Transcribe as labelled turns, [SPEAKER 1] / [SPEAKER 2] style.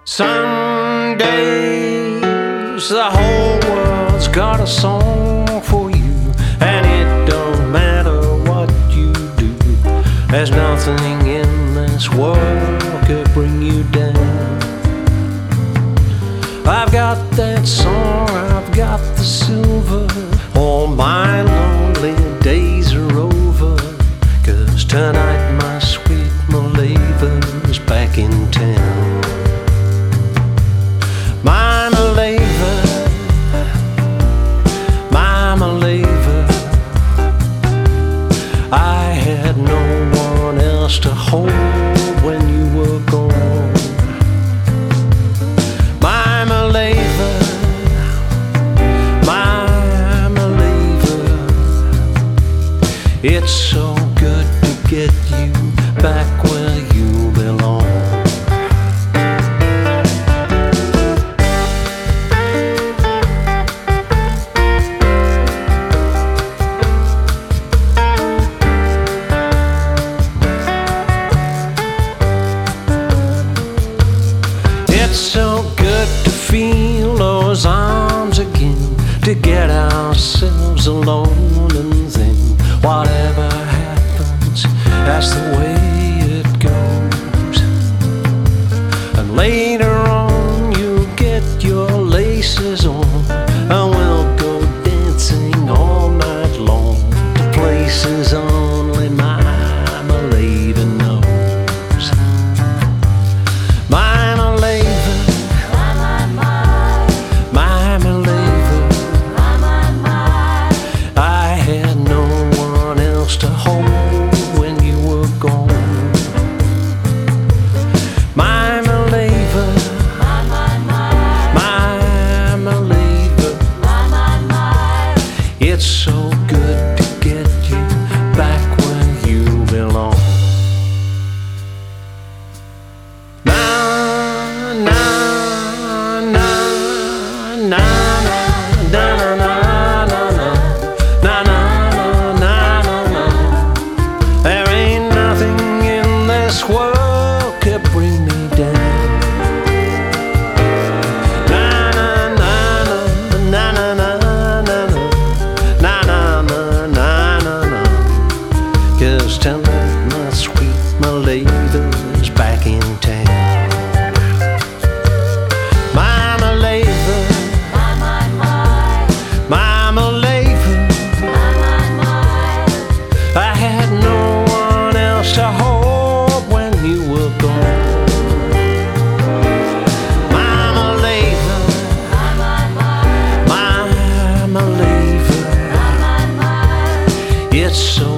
[SPEAKER 1] Some days the whole world's got a song for you, and it don't matter what you do. There's nothing in this world could bring you down. I've got that song, I've got the silver. All my lonely days are over, 'cause tonight my sweet Maleva's back in town. My Maleva, my Maleva, I had no one else to hold when you were gone. My Maleva, my Maleva, it's so good to get you back where you belong. It's so good to feel those arms again, to get ourselves alone, and then whatever happens, that's the way it goes. And later on you'll get your laces on, and we'll go dancing all night long to places only my Maleva knows. My Maleva, my Maleva, I had no one else to hold when you were gone. My Maleva, my Maleva, it's so good to get you back where you belong. Na na na na na na na na na na na na na. There ain't nothing in this world could bring me down. Na na na na na na na na na na na na. 'Cause tonight my sweet Maleva's back in town. My Maleva, my Maleva, I had no one else to hold when you were gone. My Maleva, my Maleva, it's so